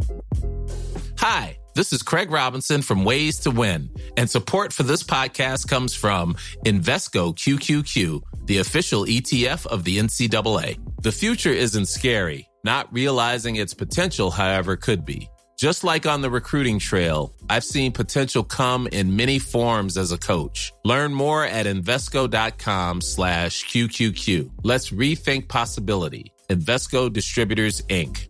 Hi, this is Craig Robinson from Ways to Win, and support for this podcast comes from Invesco QQQ, the official ETF of the NCAA. The future isn't scary. Not realizing its potential, however, could be. Just like on the recruiting trail, I've seen potential come in many forms as a coach. Learn more at Invesco.com/QQQ. Let's rethink possibility. Invesco Distributors, Inc.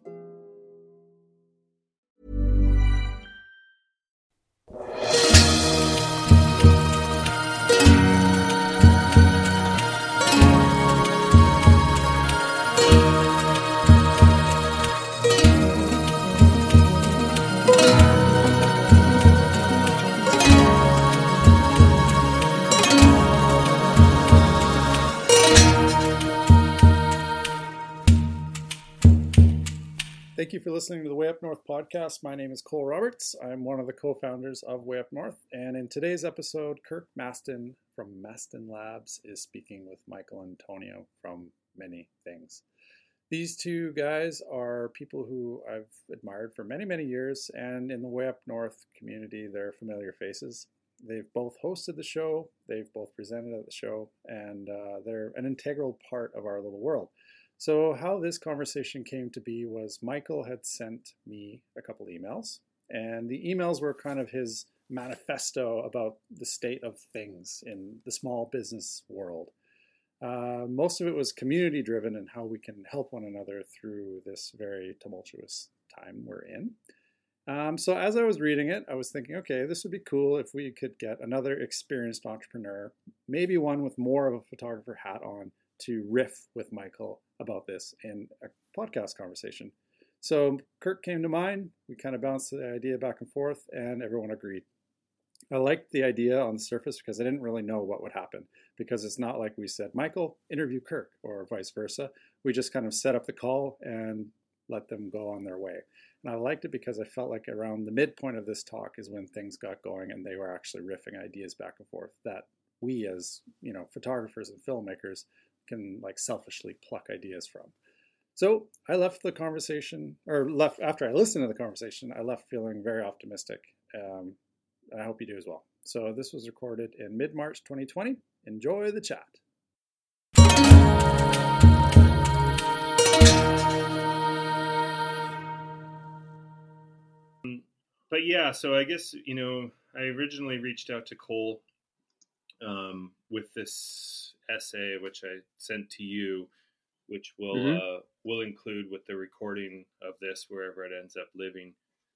Thank you for listening to the Way Up North podcast. My name is Cole Roberts. I'm one of the co-founders of Way Up North. And in today's episode, Kirk Maston from Maston Labs is speaking with Michael Antonio from Many Things. These two guys are people who I've admired for many, many years. And in the Way Up North community, they're familiar faces. They've both hosted the show. They've both presented at the show. And they're an integral part of our little world. So how this conversation came to be was Michael had sent me a couple emails, and the emails were kind of his manifesto about the state of things in the small business world. Most of it was community driven and how we can help one another through this very tumultuous time we're in. So as I was reading it, I was thinking, okay, this would be cool if we could get another experienced entrepreneur, maybe one with more of a photographer hat on, to riff with Michael about this in a podcast conversation. So Kirk came to mind. We kind of bounced the idea back and forth, and everyone agreed. I liked the idea on the surface because I didn't really know what would happen, because it's not like we said, Michael, interview Kirk, or vice versa. We just kind of set up the call and let them go on their way. And I liked it because I felt like around the midpoint of this talk is when things got going and they were actually riffing ideas back and forth that we as, photographers and filmmakers can like selfishly pluck ideas from. So I left the conversation, after I listened to the conversation, I left feeling very optimistic. I hope you do as well. So this was recorded in mid-March 2020. Enjoy the chat. But yeah, so I guess, I originally reached out to Cole with this essay, which I sent to you, which will include with the recording of this wherever it ends up living.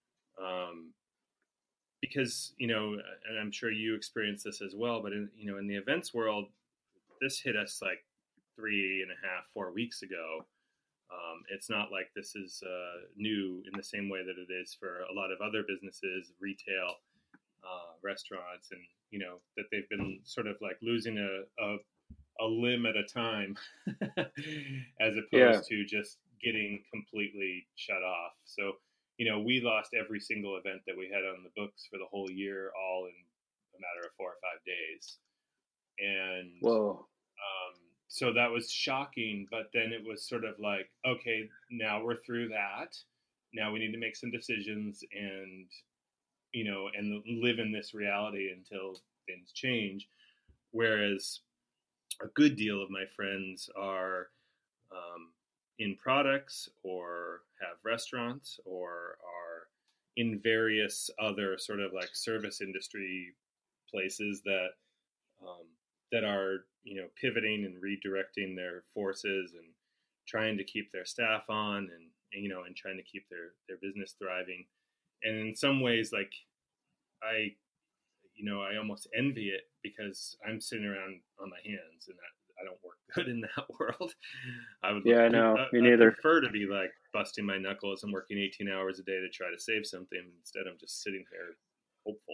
Because, and I'm sure you experienced this as well, but in the events world, this hit us like 3.5-4 weeks ago. It's not like this is new in the same way that it is for a lot of other businesses, retail, restaurants, and that they've been sort of like losing a limb at a time as opposed to just getting completely shut off. So, we lost every single event that we had on the books for the whole year, all in a matter of 4 or 5 days. And whoa. So that was shocking, but then it was sort of like, okay, now we're through that. Now we need to make some decisions and live in this reality until things change. Whereas a good deal of my friends are in products or have restaurants or are in various other sort of like service industry places that are, pivoting and redirecting their forces and trying to keep their staff on and trying to keep their business thriving. And in some ways, like I almost envy it because I'm sitting around on my hands and I don't work good in that world. I know. Me neither. I prefer to be like busting my knuckles and working 18 hours a day to try to save something. Instead, I'm just sitting here hopeful.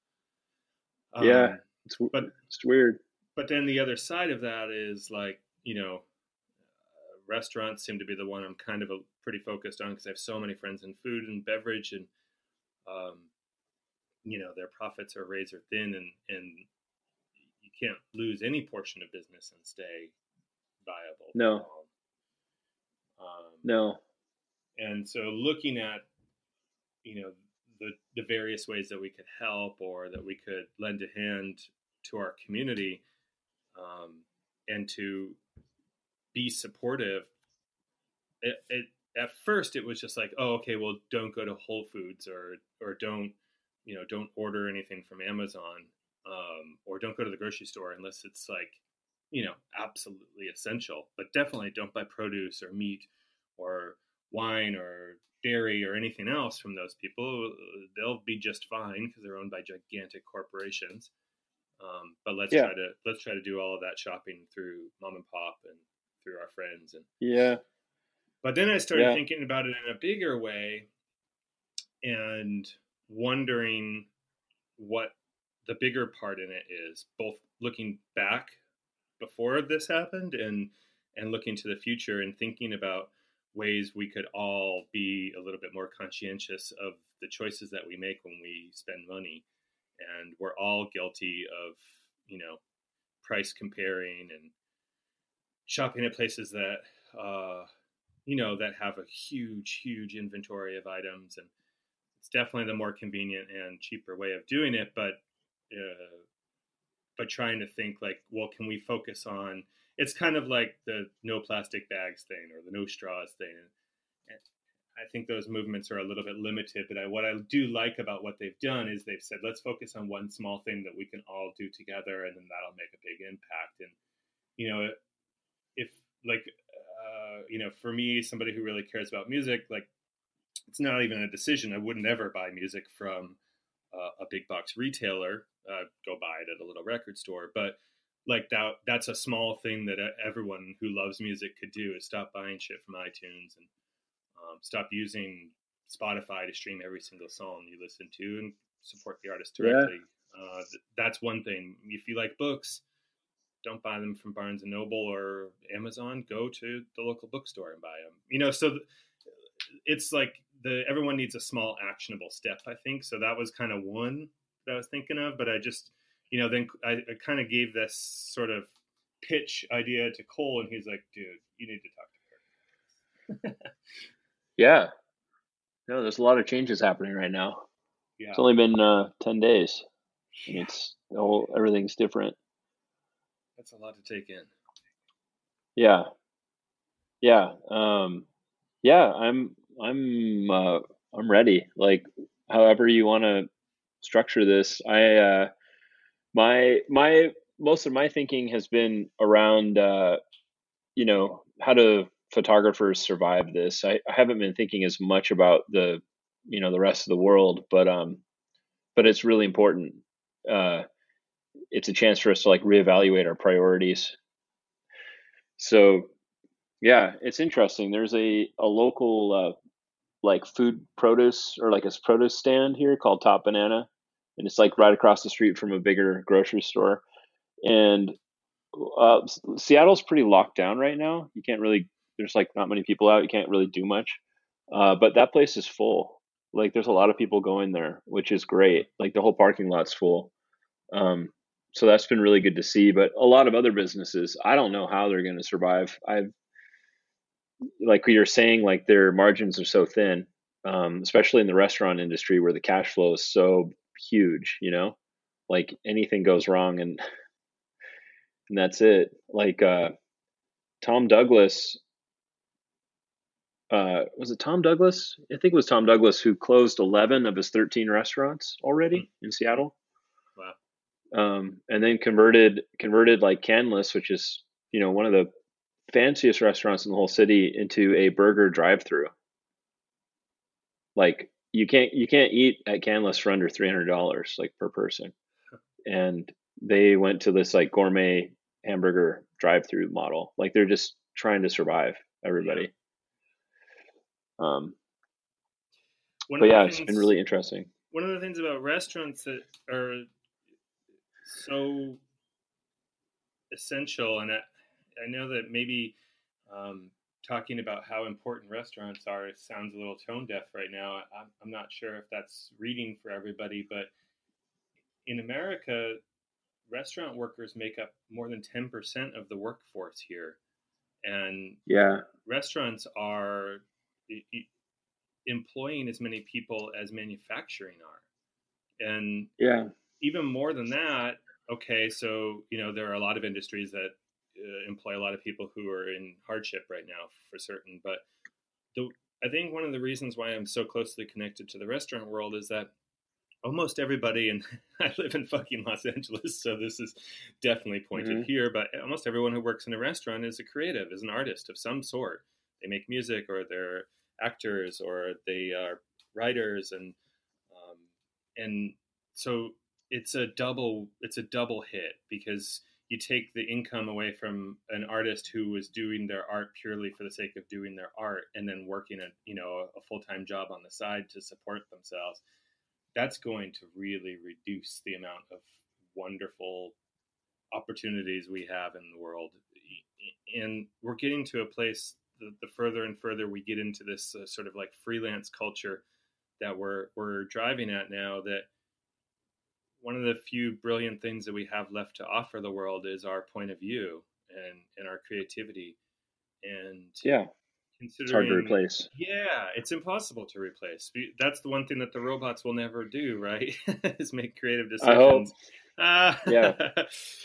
It's weird. But then the other side of that is like, restaurants seem to be the one I'm kind of pretty focused on because I have so many friends in food and beverage, and their profits are razor thin, and you can't lose any portion of business and stay viable. No. And so looking at the various ways that we could help or that we could lend a hand to our community, and to be supportive. At first it was just like, oh, okay, well, don't go to Whole Foods or don't order anything from Amazon, or don't go to the grocery store unless it's like, absolutely essential. But definitely don't buy produce or meat or wine or dairy or anything else from those people. They'll be just fine because they're owned by gigantic corporations. But let's try to do all of that shopping through mom and pop and through our friends. But then I started thinking about it in a bigger way and wondering what the bigger part in it is, both looking back before this happened and looking to the future and thinking about ways we could all be a little bit more conscientious of the choices that we make when we spend money. And we're all guilty of, price comparing and shopping at places that, that have a huge, huge inventory of items. And it's definitely the more convenient and cheaper way of doing it. But trying to think like, well, can we focus on, it's kind of like the no plastic bags thing or the no straws thing. And I think those movements are a little bit limited, but what I do like about what they've done is they've said, let's focus on one small thing that we can all do together, and then that'll make a big impact. And, if like, for me, somebody who really cares about music, like it's not even a decision. I would never buy music from a big box retailer, go buy it at a little record store. But like that's a small thing that everyone who loves music could do, is stop buying shit from iTunes and stop using Spotify to stream every single song you listen to and support the artist directly. Yeah. That's one thing. If you like books, don't buy them from Barnes & Noble or Amazon. Go to the local bookstore and buy them. So it's like everyone needs a small actionable step, I think. So that was kind of one that I was thinking of, but I just, then I kind of gave this sort of pitch idea to Cole, and he's like, dude, you need to talk to her. Yeah. No, there's a lot of changes happening right now. Yeah. It's only been 10 days. And everything's different. That's a lot to take in. Yeah. Yeah. I'm ready. Like, however you want to structure this. Most of my thinking has been around, how do photographers survive this. I haven't been thinking as much about the rest of the world, but it's really important. It's a chance for us to like reevaluate our priorities. So yeah, it's interesting. There's a local like food produce or like a produce stand here called Top Banana, and it's like right across the street from a bigger grocery store. And Seattle's pretty locked down right now. You can't really, there's like not many people out. You can't really do much. But that place is full. Like there's a lot of people going there, which is great. Like the whole parking lot's full. So that's been really good to see. But a lot of other businesses, I don't know how they're going to survive. Like you're saying, like their margins are so thin, especially in the restaurant industry where the cash flow is so huge, like anything goes wrong and that's it. Like Tom Douglas, was it Tom Douglas? I think it was Tom Douglas who closed 11 of his 13 restaurants already in Seattle. Wow. And then converted like Canlis, which is, one of the fanciest restaurants in the whole city, into a burger drive-through. Like you can't eat at Canlis for under $300 like per person. And they went to this like gourmet hamburger drive-through model. Like they're just trying to survive, everybody. It's been really interesting. One of the things about restaurants that are so essential, and I know that maybe talking about how important restaurants are, it sounds a little tone deaf right now. I'm not sure if that's reading for everybody, but in America, restaurant workers make up more than 10% of the workforce here. And restaurants are, employing as many people as manufacturing are. And even more than that, okay, so, there are a lot of industries that employ a lot of people who are in hardship right now for certain. But I think one of the reasons why I'm so closely connected to the restaurant world is that almost everybody, and I live in fucking Los Angeles, so this is definitely pointed here, but almost everyone who works in a restaurant is a creative, is an artist of some sort. They make music, or they're actors, or they are writers, and so it's a double hit, because you take the income away from an artist who was doing their art purely for the sake of doing their art, and then working a full-time job on the side to support themselves. That's going to really reduce the amount of wonderful opportunities we have in the world. And we're getting to a place, the further and further we get into this sort of like freelance culture that we're driving at now, that one of the few brilliant things that we have left to offer the world is our point of view and our creativity. And it's hard to replace. Yeah, it's impossible to replace. That's the one thing that the robots will never do, right? Is make creative decisions. I hope.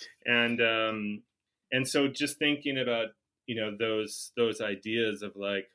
And so just thinking about, those ideas of like,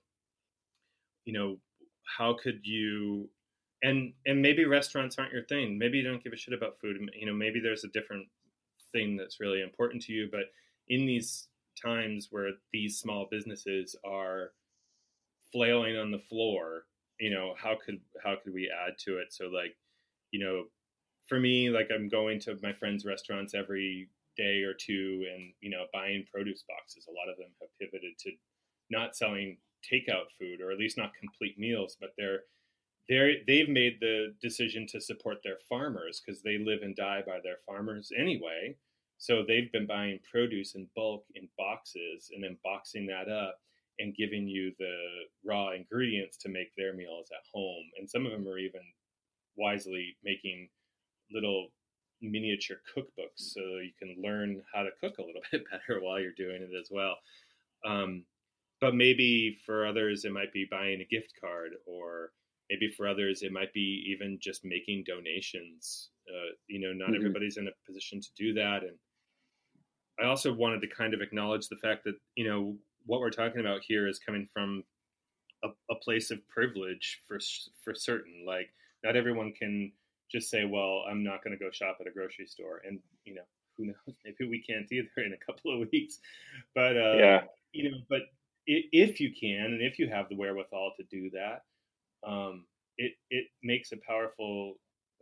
how could you, and maybe restaurants aren't your thing. Maybe you don't give a shit about food. Maybe there's a different thing that's really important to you. But in these times where these small businesses are flailing on the floor, how could we add to it? So like, for me, like I'm going to my friends' restaurants every day or two and, buying produce boxes. A lot of them have pivoted to not selling takeout food, or at least not complete meals, but they've made the decision to support their farmers, because they live and die by their farmers anyway. So they've been buying produce in bulk in boxes, and then boxing that up and giving you the raw ingredients to make their meals at home. And some of them are even wisely making little miniature cookbooks so you can learn how to cook a little bit better while you're doing it as well. But maybe for others, it might be buying a gift card, or maybe for others, it might be even just making donations. Not everybody's in a position to do that. And I also wanted to kind of acknowledge the fact that, what we're talking about here is coming from a place of privilege for certain. Like, not everyone can just say, well, I'm not going to go shop at a grocery store. And, who knows, maybe we can't either in a couple of weeks. But, but if you can, and if you have the wherewithal to do that, it makes a powerful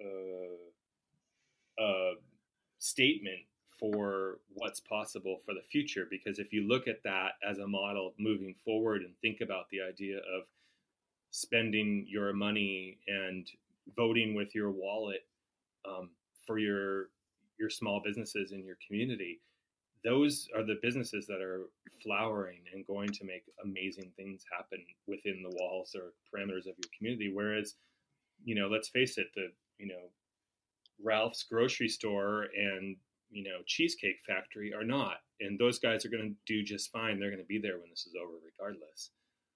statement for what's possible for the future. Because if you look at that as a model moving forward and think about the idea of spending your money and voting with your wallet for your small businesses in your community, those are the businesses that are flowering and going to make amazing things happen within the walls or parameters of your community. Whereas, let's face it, the, Ralph's grocery store and, Cheesecake Factory are not. And those guys are going to do just fine. They're going to be there when this is over regardless.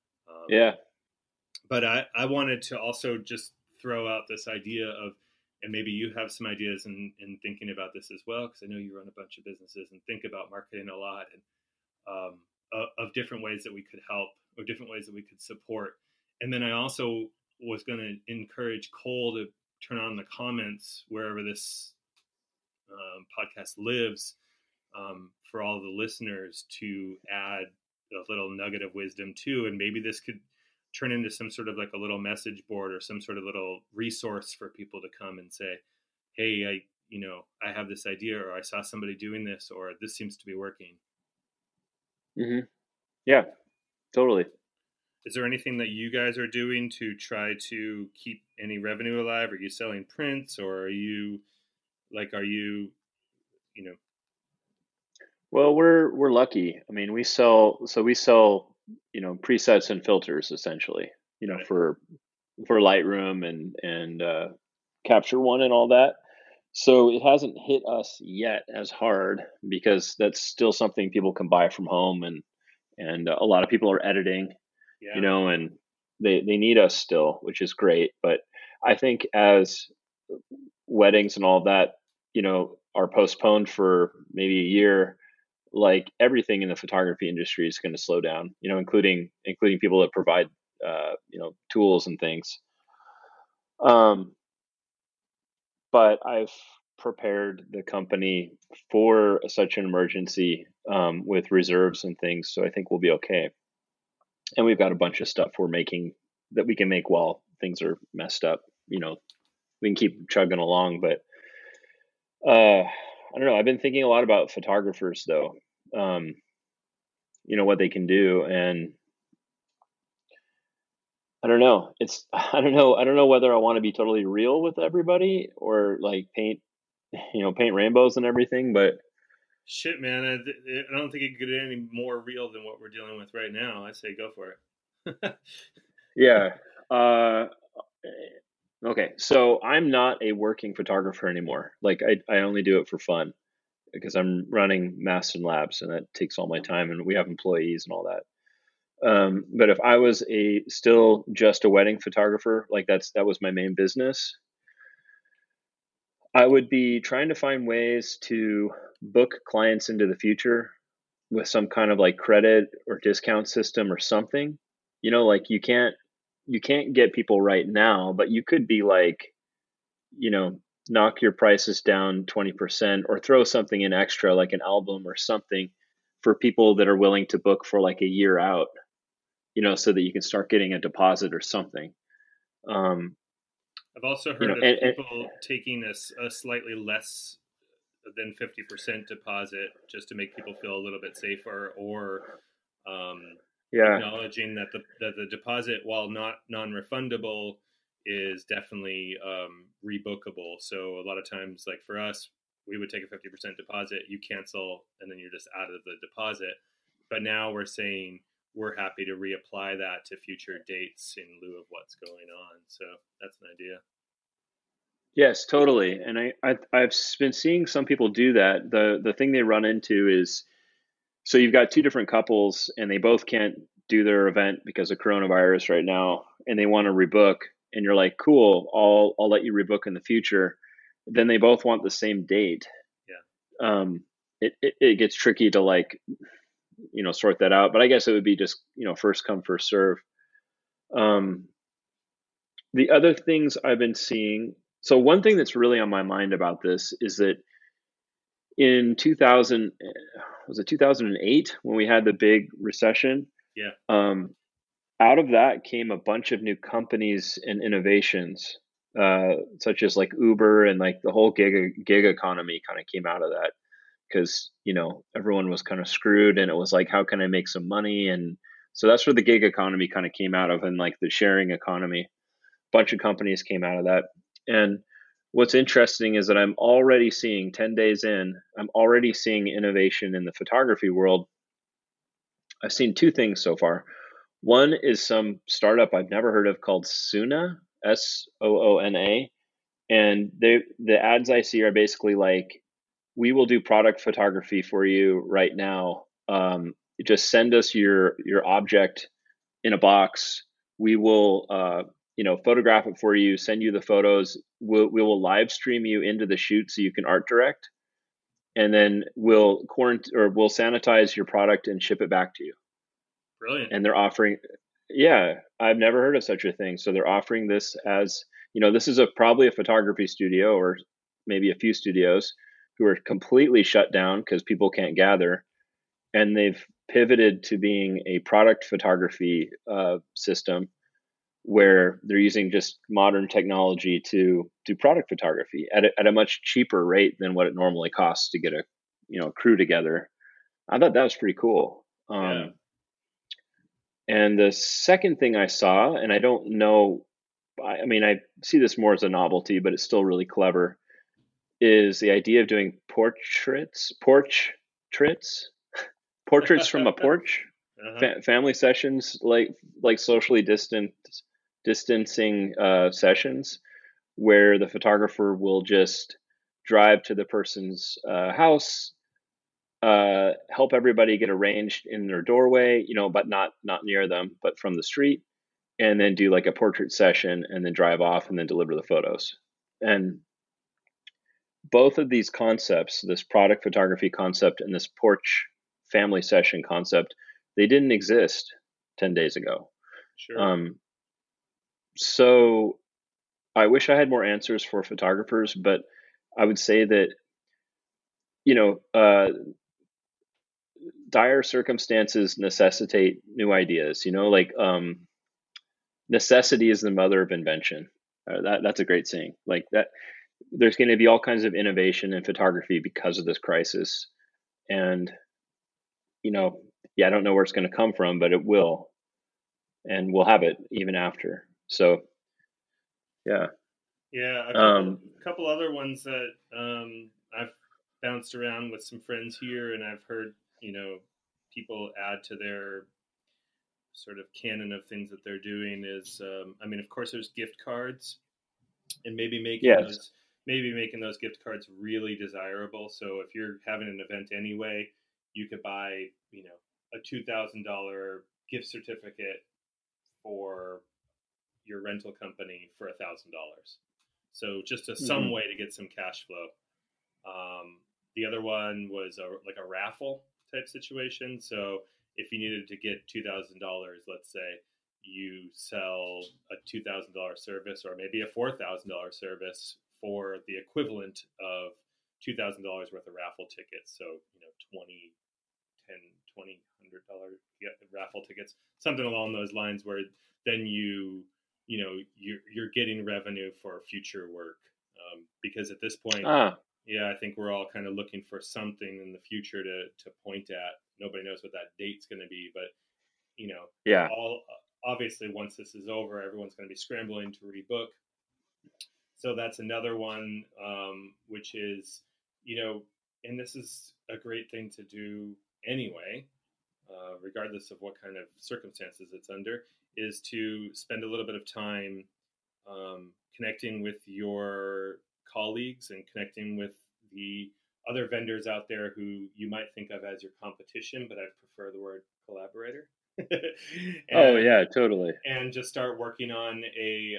But I wanted to also just throw out this idea of, and maybe you have some ideas in thinking about this as well, because I know you run a bunch of businesses and think about marketing a lot, and of different ways that we could help, or different ways that we could support. And then I also was going to encourage Cole to turn on the comments wherever this podcast lives, for all the listeners to add a little nugget of wisdom too. And maybe this could turn into some sort of like a little message board, or some sort of little resource for people to come and say, hey, I have this idea, or I saw somebody doing this, or this seems to be working. Mm-hmm. Yeah, totally. Is there anything that you guys are doing to try to keep any revenue alive? Are you selling prints, or are you? Well, we're lucky. I mean, we sell presets and filters essentially, right, for Lightroom and Capture One and all that. So it hasn't hit us yet as hard, because that's still something people can buy from home, and a lot of people are editing, and they need us still, which is great. But I think as weddings and all that, are postponed for maybe a year, like everything in the photography industry is going to slow down, including people that provide, tools and things. But I've prepared the company for such an emergency, with reserves and things. So I think we'll be okay. And we've got a bunch of stuff we're making that we can make while things are messed up. We can keep chugging along, but I don't know. I've been thinking a lot about photographers though, what they can do. And I don't know. I don't know whether I want to be totally real with everybody or like paint rainbows and everything, but shit, man, I don't think it could get any more real than what we're dealing with right now. I say go for it. Yeah. Okay. So I'm not a working photographer anymore. Like I only do it for fun because I'm running Mastin Labs and that takes all my time and we have employees and all that. But if I was still just a wedding photographer, like that was my main business, I would be trying to find ways to book clients into the future with some kind of like credit or discount system or something. Like you can't get people right now, but you could be like, knock your prices down 20% or throw something in extra, like an album or something for people that are willing to book for like a year out, so that you can start getting a deposit or something. I've also heard of people taking a slightly less than 50% deposit just to make people feel a little bit safer, or acknowledging that the deposit, while not non-refundable, is definitely rebookable. So a lot of times, like for us, we would take a 50% deposit, you cancel, and then you're just out of the deposit. But now we're saying we're happy to reapply that to future dates in lieu of what's going on. So that's an idea. Yes, totally. And I've been seeing some people do that. The thing they run into is, so you've got two different couples and they both can't do their event because of coronavirus right now, and they want to rebook, and you're like, cool, I'll let you rebook in the future. Then they both want the same date. Yeah. It gets tricky to like, sort that out, but I guess it would be just, first come, first serve. The other things I've been seeing, so one thing that's really on my mind about this is that in 2008 when we had the big recession? Yeah. Out of that came a bunch of new companies and innovations, such as like Uber, and like the whole gig economy kind of came out of that because, everyone was kind of screwed and it was like, how can I make some money? And so that's where the gig economy kind of came out of, and like the sharing economy. A bunch of companies came out of that. And what's interesting is that I'm already seeing 10 days in, I'm already seeing innovation in the photography world. I've seen two things so far. One is some startup I've never heard of called Soona, Soona. And the ads I see are basically like, we will do product photography for you right now. Just send us your object in a box. We will, photograph it for you, send you the photos. We will live stream you into the shoot so you can art direct. And then we'll sanitize your product and ship it back to you. Brilliant. And they're offering, I've never heard of such a thing. So they're offering this as, this is probably a photography studio or maybe a few studios who are completely shut down because people can't gather. And they've pivoted to being a product photography system where they're using just modern technology to do product photography at a much cheaper rate than what it normally costs to get a crew together. I thought that was pretty cool. Yeah. And the second thing I saw, and I don't know, I mean, I see this more as a novelty, but it's still really clever, is the idea of doing portraits from a porch, family sessions, like socially distancing sessions, where the photographer will just drive to the person's house, help everybody get arranged in their doorway, but not near them, but from the street, and then do like a portrait session and then drive off and then deliver the photos. And both of these concepts, this product photography concept and this porch family session concept, they didn't exist 10 days ago. Sure. So I wish I had more answers for photographers, but I would say that, dire circumstances necessitate new ideas, necessity is the mother of invention. That's a great saying. Like that, there's going to be all kinds of innovation in photography because of this crisis. And, I don't know where it's going to come from, but it will, and we'll have it even after. So, yeah. Yeah. A couple other ones that I've bounced around with some friends here, and I've heard, people add to their sort of canon of things that they're doing is, of course, there's gift cards, and maybe making those gift cards really desirable. So if you're having an event anyway, you could buy, a $2,000 gift certificate for your rental company for $1,000. So just some way to get some cash flow. The other one was a raffle type situation. So if you needed to get $2,000, let's say, you sell a $2,000 service or maybe a $4,000 service for the equivalent of $2,000 worth of raffle tickets. So, $100 raffle tickets, something along those lines, where then you're getting revenue for future work. Because at this point, I think we're all kind of looking for something in the future to point at. Nobody knows what that date's going to be, but obviously once this is over, everyone's going to be scrambling to rebook. So that's another one, which is, and this is a great thing to do anyway, regardless of what kind of circumstances it's under, is to spend a little bit of time connecting with your colleagues and connecting with the other vendors out there who you might think of as your competition, but I prefer the word collaborator. Totally. And just start working on a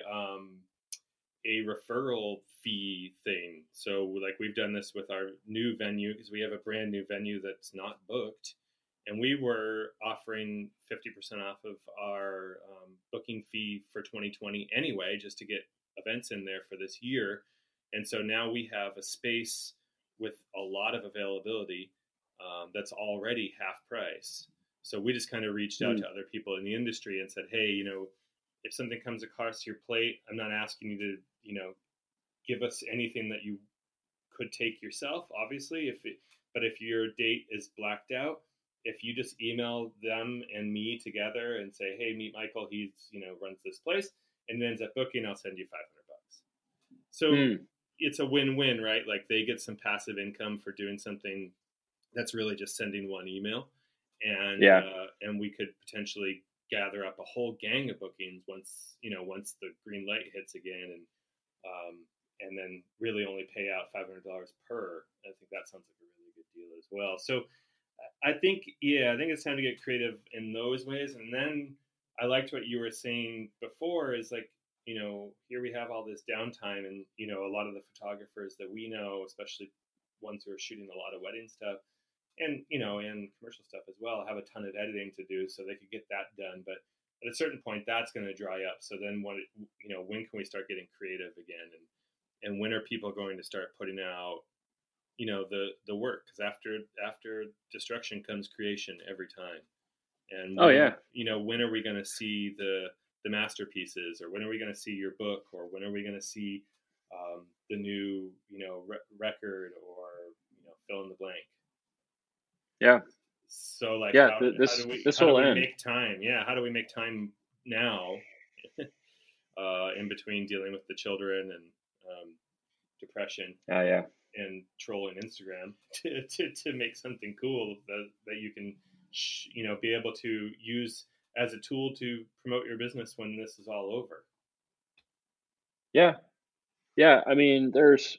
referral fee thing. So like we've done this with our new venue, because we have a brand new venue that's not booked, and we were offering 50% off of our booking fee for 2020 anyway, just to get events in there for this year. And so now we have a space with a lot of availability that's already half price. So we just kind of reached out to other people in the industry and said, hey, if something comes across your plate, I'm not asking you to, give us anything that you could take yourself, obviously. But if your date is blacked out, if you just email them and me together and say, hey, meet Michael, he's, runs this place, and it ends up booking, I'll send you $500. So it's a win-win, right? Like they get some passive income for doing something that's really just sending one email. And we could potentially gather up a whole gang of bookings once the green light hits again, and then really only pay out $500 per. I think that sounds like a really good deal as well. So I think it's time to get creative in those ways. And then I liked what you were saying before is like, here we have all this downtime, and, a lot of the photographers that we know, especially ones who are shooting a lot of wedding stuff and, and commercial stuff as well, have a ton of editing to do, so they could get that done. But at a certain point, that's going to dry up. So then when can we start getting creative again? And when are people going to start putting out, the work? Because after destruction comes creation every time. And when are we going to see the masterpieces, or when are we going to see your book, or when are we going to see the new record, or fill in the blank? Yeah. So like, how do we make time? Yeah, how do we make time now in between dealing with the children and depression? And trolling Instagram to make something cool that you can be able to use as a tool to promote your business when this is all over. Yeah. I mean, there's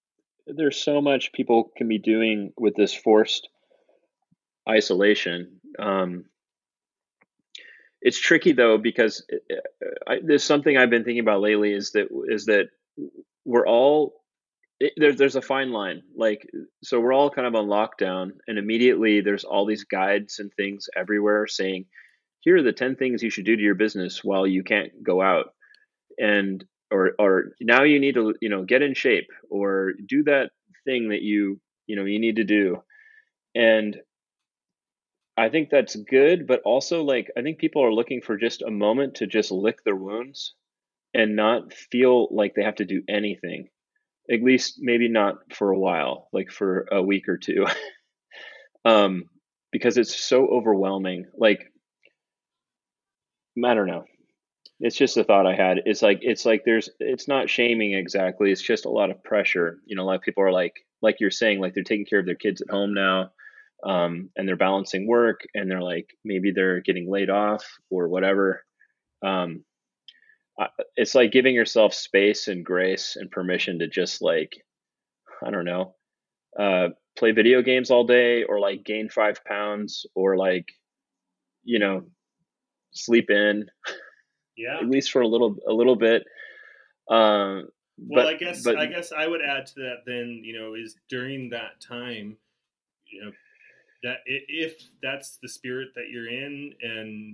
so much people can be doing with this forced isolation. it's tricky though, because there's something I've been thinking about lately is that we're all there's a fine line. Like, so we're all kind of on lockdown, and immediately there's all these guides and things everywhere saying, here are the 10 things you should do to your business while you can't go out. And, or now you need to, get in shape or do that thing that you need to do. And I think that's good, but also, like, I think people are looking for just a moment to just lick their wounds and not feel like they have to do anything. At least maybe not for a while, like for a week or two, because it's so overwhelming. Like, I don't know. It's just a thought I had. It's like it's not shaming exactly. It's just a lot of pressure. A lot of people are like you're saying, like they're taking care of their kids at home now, and they're balancing work, and they're like, maybe they're getting laid off or whatever. It's like giving yourself space and grace and permission to just, like, I don't know, play video games all day, or like gain 5 pounds, or like, sleep in, at least for a little bit. Well, I guess I would add to that then, is during that time, that if that's the spirit that you're in, and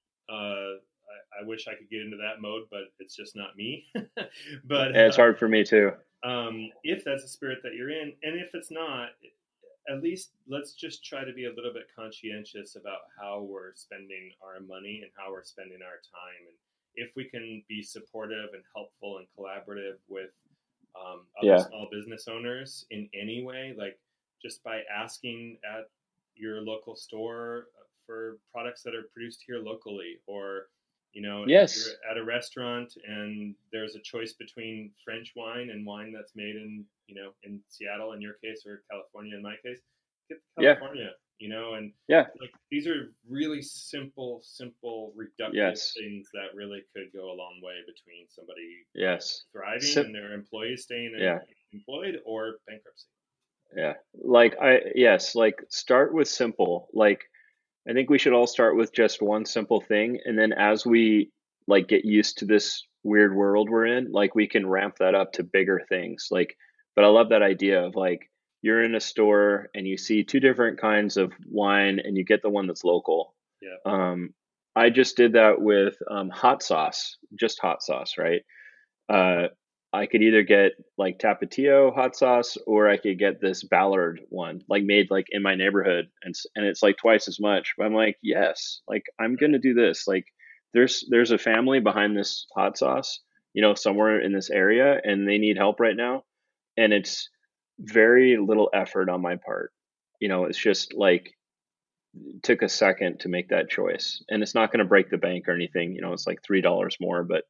I wish I could get into that mode, but it's just not me. But it's hard for me too. If that's the spirit that you're in, and if it's not, at least let's just try to be a little bit conscientious about how we're spending our money and how we're spending our time. And if we can be supportive and helpful and collaborative with other small business owners in any way, like just by asking at your local store for products that are produced here locally, or if you're at a restaurant and there's a choice between French wine and wine that's made in Seattle in your case, or California in my case, get California, like these are really simple, reductive things that really could go a long way between somebody thriving and their employees staying employed, or bankruptcy. Yeah. Like start with simple. Like, I think we should all start with just one simple thing. And then as we like get used to this weird world we're in, like we can ramp that up to bigger things. Like, but I love that idea of like, you're in a store and you see 2 different kinds of wine and you get the one that's local. Yeah. I just did that with hot sauce, right? I could either get like Tapatio hot sauce, or I could get this Ballard one, like made like in my neighborhood, and it's like twice as much. But I'm like, yes, like I'm gonna do this. Like there's a family behind this hot sauce, somewhere in this area, and they need help right now, and it's very little effort on my part. It's just like it took a second to make that choice, and it's not going to break the bank or anything. It's like $3 more, but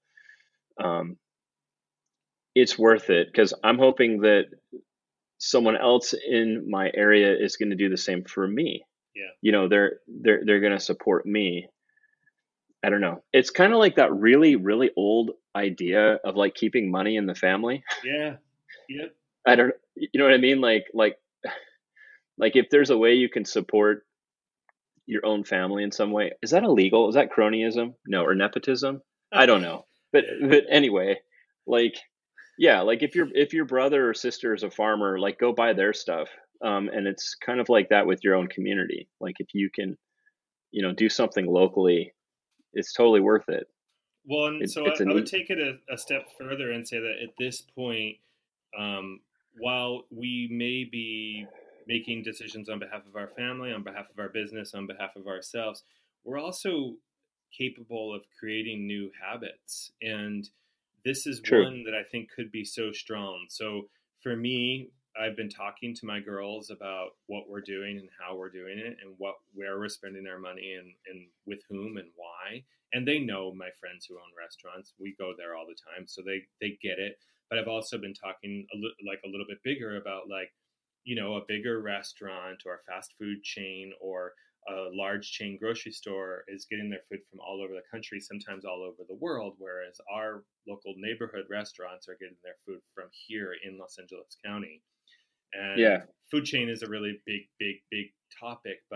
it's worth it, because I'm hoping that someone else in my area is going to do the same for me. Yeah. They're going to support me. I don't know. It's kind of like that really, really old idea of like keeping money in the family. Yeah. Yep. I don't, you know what I mean? Like if there's a way you can support your own family in some way, is that illegal? Is that cronyism? No, or nepotism? I don't know. But anyway, like, yeah, like if your brother or sister is a farmer, like go buy their stuff. And it's kind of like that with your own community. Like if you can, do something locally, it's totally worth it. Well, and I would take it a step further and say that at this point, while we may be making decisions on behalf of our family, on behalf of our business, on behalf of ourselves, we're also capable of creating new habits. And this is one that I think could be so strong. So for me, I've been talking to my girls about what we're doing and how we're doing it, and where we're spending our money, and with whom and why. And they know my friends who own restaurants. We go there all the time, so they get it. But I've also been talking a little bit bigger about a bigger restaurant or a fast food chain or a large chain grocery store is getting their food from all over the country, sometimes all over the world, whereas our local neighborhood restaurants are getting their food from here in Los Angeles County. And food chain is a really big topic, but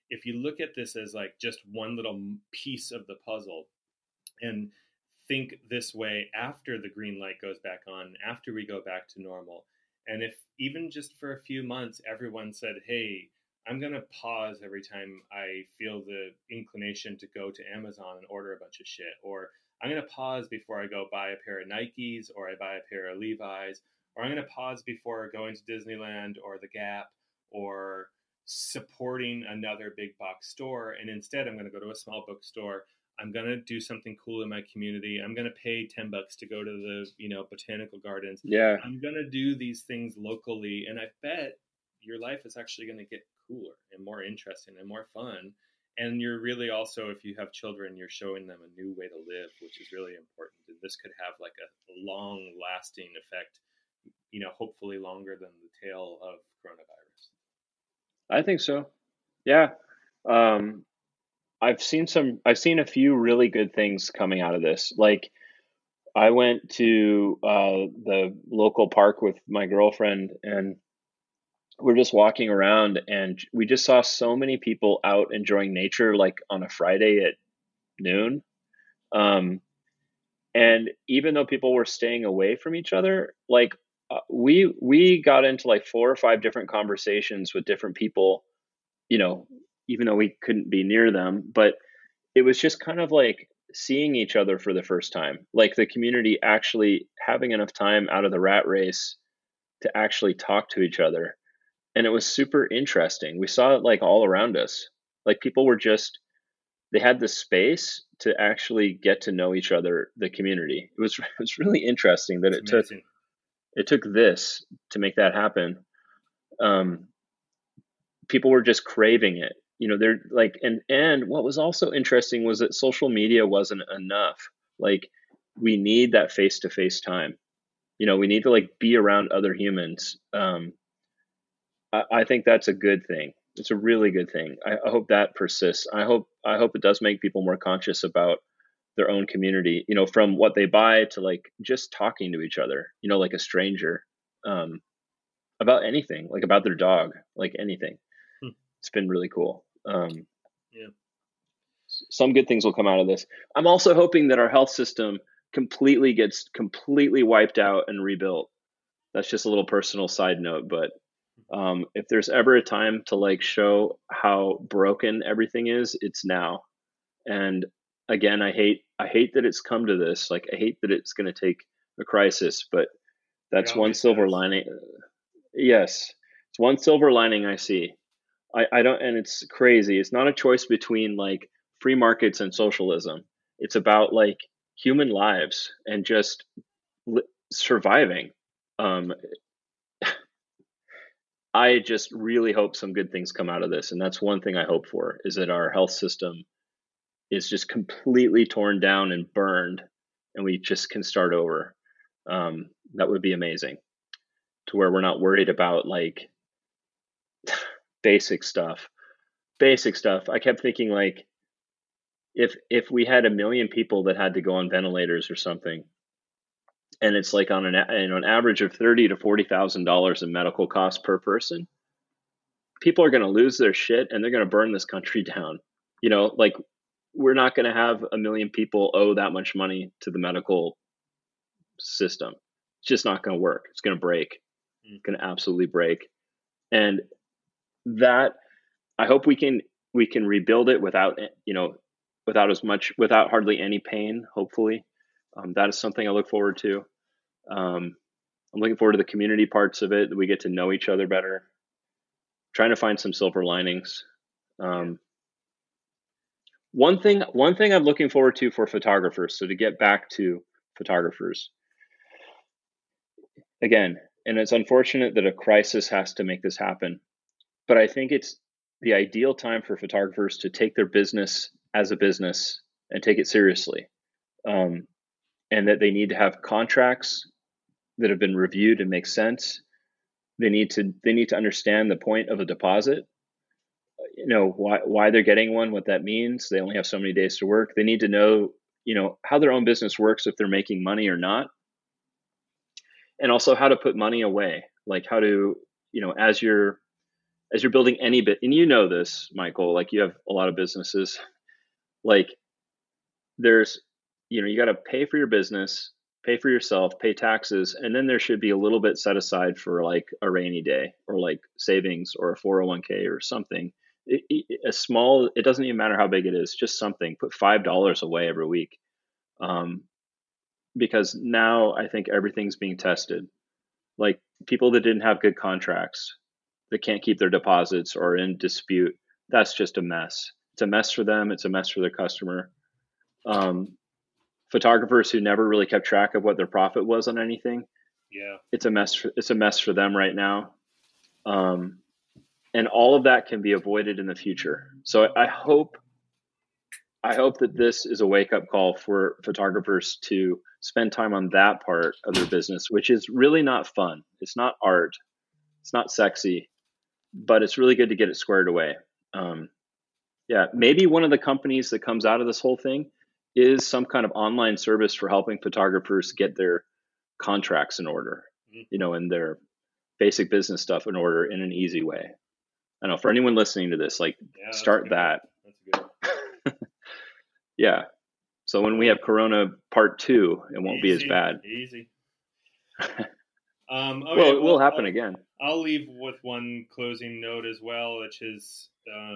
if you look at this as like just one little piece of the puzzle and think this way after the green light goes back on, after we go back to normal, and if even just for a few months everyone said, hey, I'm going to pause every time I feel the inclination to go to Amazon and order a bunch of shit, or I'm going to pause before I go buy a pair of Nikes, or I buy a pair of Levi's, or I'm going to pause before going to Disneyland or the Gap or supporting another big box store, and instead I'm going to go to a small bookstore. I'm going to do something cool in my community. I'm going to pay $10 to go to the, botanical gardens. Yeah. I'm going to do these things locally, and I bet your life is actually going to get cooler and more interesting and more fun. And you're really also, if you have children, you're showing them a new way to live, which is really important. And this could have like a long lasting effect, hopefully longer than the tail of coronavirus. I think so. Yeah. I've seen a few really good things coming out of this. Like, I went to the local park with my girlfriend, and we're just walking around, and we just saw so many people out enjoying nature, like on a Friday at noon. And even though people were staying away from each other, like we got into like 4 or 5 different conversations with different people, even though we couldn't be near them, but it was just kind of like seeing each other for the first time, like the community actually having enough time out of the rat race to actually talk to each other. And it was super interesting. We saw it like all around us. Like, people were they had the space to actually get to know each other, the community. It was really interesting that it took this to make that happen. People were just craving it. They're like, and what was also interesting was that social media wasn't enough. Like, we need that face-to-face time. We need to like be around other humans. I think that's a good thing. It's a really good thing. I hope that persists. I hope it does make people more conscious about their own community, from what they buy to like just talking to each other, like a stranger, about anything, like about their dog, like anything. It's been really cool. Yeah. Some good things will come out of this. I'm also hoping that our health system gets completely wiped out and rebuilt. That's just a little personal side note, but if there's ever a time to like show how broken everything is, it's now. And again, I hate that it's come to this. Like, I hate that it's going to take a crisis, but that's one silver lining. Yes, it's one silver lining I see. I don't, and it's crazy. It's not a choice between like free markets and socialism. It's about like human lives and just surviving. I just really hope some good things come out of this. And that's one thing I hope for, is that our health system is just completely torn down and burned, and we just can start over. That would be amazing, to where we're not worried about like basic stuff. I kept thinking, like, if we had 1 million people that had to go on ventilators or something, and it's like on an average of $30,000 to $40,000 in medical costs per person, people are going to lose their shit and they're going to burn this country down. Like, we're not going to have 1 million people owe that much money to the medical system. It's just not going to work. It's going to break. It's going to absolutely break. And that, I hope we can rebuild it without hardly any pain, hopefully. That is something I look forward to. I'm looking forward to the community parts of it, that we get to know each other better. Trying to find some silver linings. One thing I'm looking forward to for photographers. So to get back to photographers, again, and it's unfortunate that a crisis has to make this happen, but I think it's the ideal time for photographers to take their business as a business and take it seriously. And that they need to have contracts that have been reviewed and make sense. They need to understand the point of a deposit, why they're getting one, what that means. They only have so many days to work. They need to know, how their own business works, if they're making money or not. And also how to put money away, like how to, as you're as you're building any bit, and you know this, Michael, like you have a lot of businesses, like there's, you got to pay for your business, pay for yourself, pay taxes, and then there should be a little bit set aside for like a rainy day or like savings or a 401k or something. It doesn't even matter how big it is, just something. Put $5 away every week, because now I think everything's being tested. Like people that didn't have good contracts, that can't keep their deposits or in dispute, that's just a mess. It's a mess for them. It's a mess for their customer. Photographers who never really kept track of what their profit was on anything. Yeah. It's a mess for them right now. And all of that can be avoided in the future. So I hope that this is a wake-up call for photographers to spend time on that part of their business, which is really not fun. It's not art. It's not sexy, but it's really good to get it squared away. Maybe one of the companies that comes out of this whole thing is some kind of online service for helping photographers get their contracts in order, and their basic business stuff in order in an easy way. I know for anyone listening to this, start that. That's good. Yeah. So when we have Corona Part 2, it won't be as bad. Easy. Okay, Well, it will happen again. I'll leave with one closing note as well, which is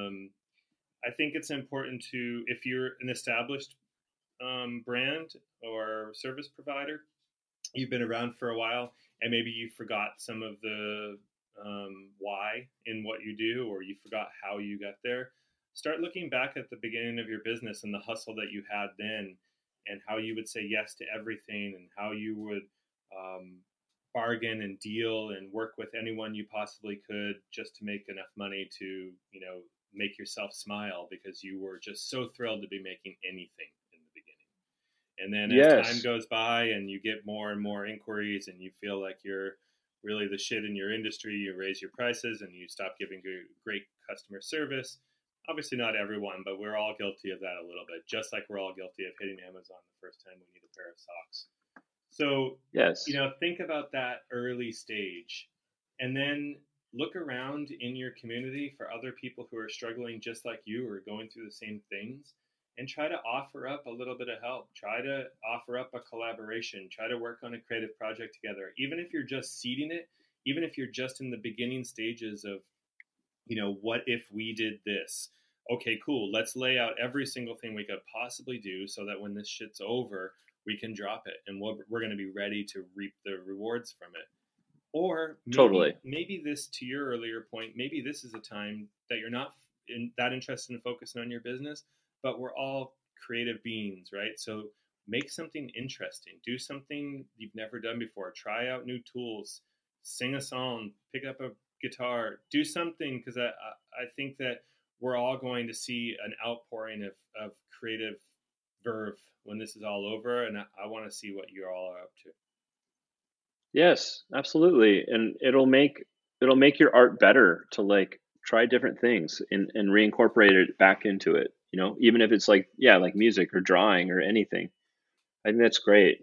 I think it's important to, if you're an established brand or service provider, you've been around for a while, and maybe you forgot some of the why in what you do, or you forgot how you got there. Start looking back at the beginning of your business and the hustle that you had then, and how you would say yes to everything, and how you would bargain and deal and work with anyone you possibly could just to make enough money to, make yourself smile, because you were just so thrilled to be making anything in the beginning. And then as time goes by and you get more and more inquiries and you feel like you're really the shit in your industry, you raise your prices and you stop giving great customer service. Obviously not everyone, but we're all guilty of that a little bit, just like we're all guilty of hitting Amazon the first time we need a pair of socks. So, think about that early stage, and then look around in your community for other people who are struggling just like you or going through the same things, and try to offer up a little bit of help. Try to offer up a collaboration. Try to work on a creative project together. Even if you're just seeding it, even if you're just in the beginning stages of, what if we did this? Okay, cool. Let's lay out every single thing we could possibly do so that when this shit's over, we can drop it and we're going to be ready to reap the rewards from it. Or maybe this, to your earlier point, maybe this is a time that you're not that interested in focusing on your business, but we're all creative beings, right? So make something interesting. Do something you've never done before. Try out new tools. Sing a song. Pick up a guitar. Do something, because I think that we're all going to see an outpouring of creative verve when this is all over, and I want to see what you all are up to. Yes, absolutely. And it'll make your art better to try different things and reincorporate it back into it, even if it's like music or drawing or anything. I think that's great.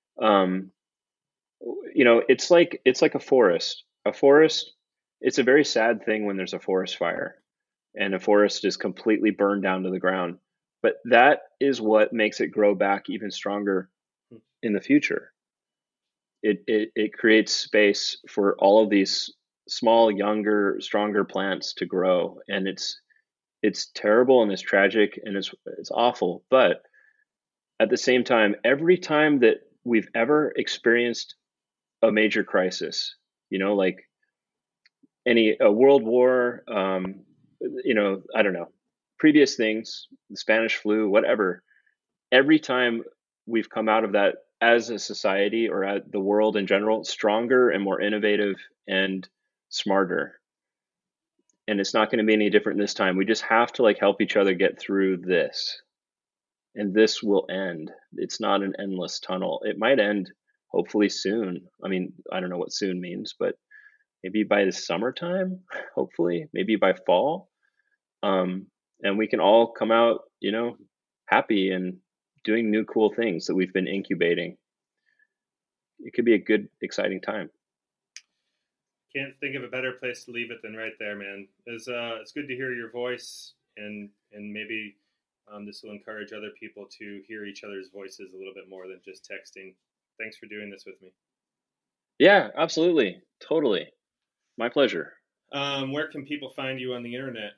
It's like a forest. A forest, it's a very sad thing when there's a forest fire and a forest is completely burned down to the ground. But that is what makes it grow back even stronger in the future. It creates space for all of these small, younger, stronger plants to grow, and it's terrible and it's tragic and it's awful. But at the same time, every time that we've ever experienced a major crisis, like a world war, I don't know, previous things, the Spanish flu, whatever, every time we've come out of that as a society or at the world in general, stronger and more innovative and smarter. And it's not going to be any different this time. We just have to help each other get through this. And this will end. It's not an endless tunnel. It might end hopefully soon. I mean, I don't know what soon means, but maybe by the summertime, hopefully, maybe by fall. And we can all come out, happy and doing new cool things that we've been incubating. It could be a good, exciting time. Can't think of a better place to leave it than right there, man. It's good to hear your voice, and maybe this will encourage other people to hear each other's voices a little bit more than just texting. Thanks for doing this with me. Yeah, absolutely. Totally. My pleasure. Where can people find you on the internet?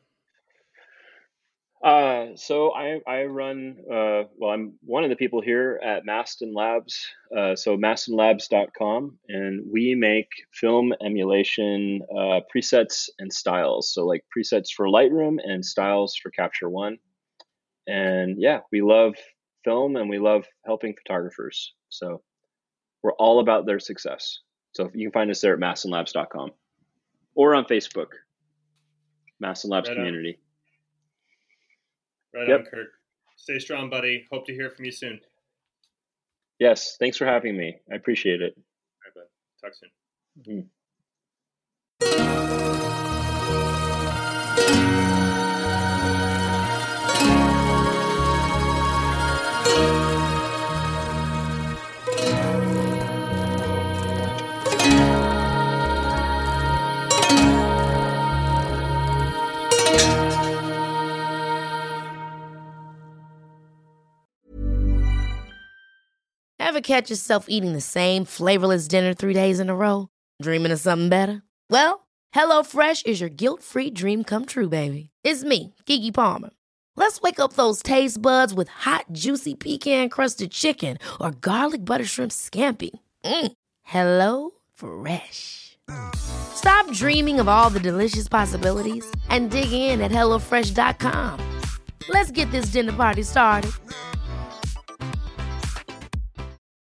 So I run, I'm one of the people here at Mastin Labs, so mastinlabs.com, and we make film emulation presets and styles. So like presets for Lightroom and styles for Capture One. And yeah, we love film and we love helping photographers. So we're all about their success. So you can find us there at mastinlabs.com or on Facebook, Mastin Labs Community. Right on, Kirk. Stay strong, buddy. Hope to hear from you soon. Yes, thanks for having me. I appreciate it. All right, bud. Talk soon. Mm-hmm. Ever catch yourself eating the same flavorless dinner 3 days in a row? Dreaming of something better? Well, HelloFresh is your guilt-free dream come true, baby. It's me, Keke Palmer. Let's wake up those taste buds with hot, juicy pecan-crusted chicken or garlic butter shrimp scampi. Hello Fresh. Stop dreaming of all the delicious possibilities and dig in at HelloFresh.com. Let's get this dinner party started.